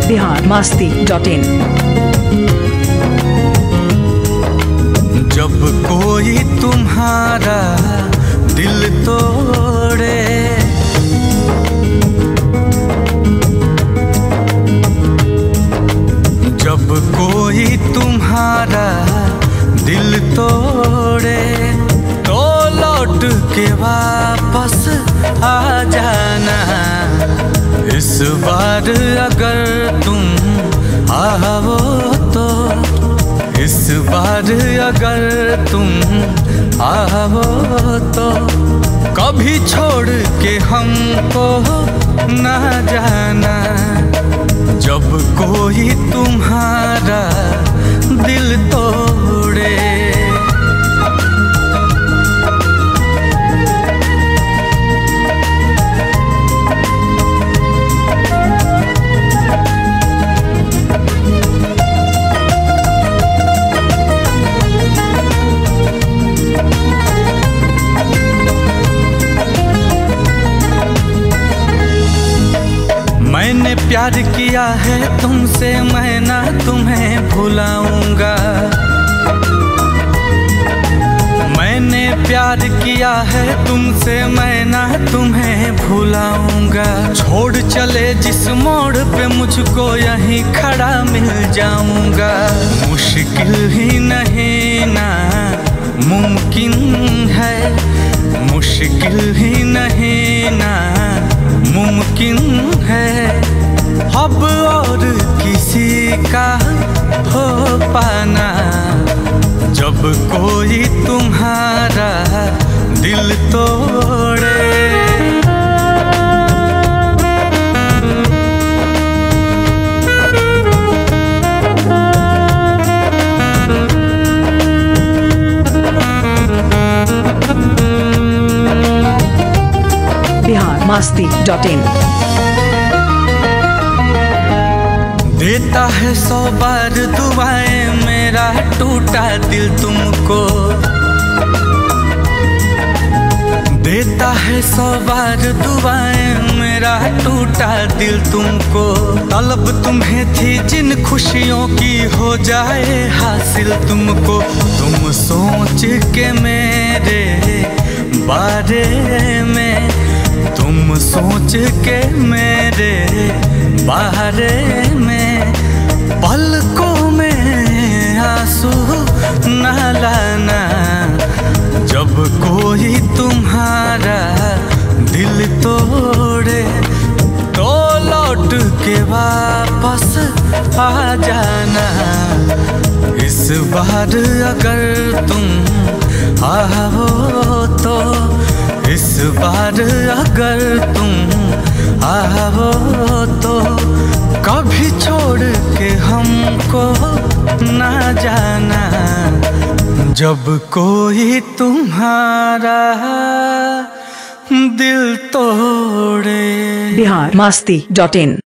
biharmasti.in। जब कोई तुम्हारा दिल तोड़े, जब कोई तुम्हारा दिल तोड़े, तो लौट के वापस आ जाना। इस बार अगर तुम आओ तो, इस बार अगर तुम आओ तो, कभी छोड़ के हमको ना जाना। जब कोई तुम्हारा दिल तोड़े। मैंने प्यार किया है तुमसे, मैं ना तुम्हें भुलाऊंगा। मैंने प्यार किया है तुमसे, मैं ना तुम्हें भुलाऊंगा। छोड़ चले जिस मोड़ पे मुझको यहीं खड़ा मिल जाऊंगा। मुश्किल ही नहीं ना मुमकिन है, मुश्किल ही नहीं ना मुमकिन है। अब और किसी का हो पाना। जब कोई तुम्हारा दिल तोड़े। biharmasti.in। देता है 100 बार दुआएं मेरा टूटा दिल तुमको। देता है 100 बार दुआएं मेरा टूटा दिल तुमको। तलब तुम्हें थी जिन खुशियों की हो जाए हासिल तुमको। तुम सोच के मेरे बारे में, तुम सोच के मेरे बारे में, पलकों में आंसू न लाना। जब कोई तुम्हारा दिल तोड़े, तो लौट के वापस आ जाना। इस बार अगर तुम आओ तो, इस बार अगर तुम आओ तो, कभी छोड़ के हमको ना जाना। जब कोई तुम्हारा दिल तोड़े। biharmasti.in।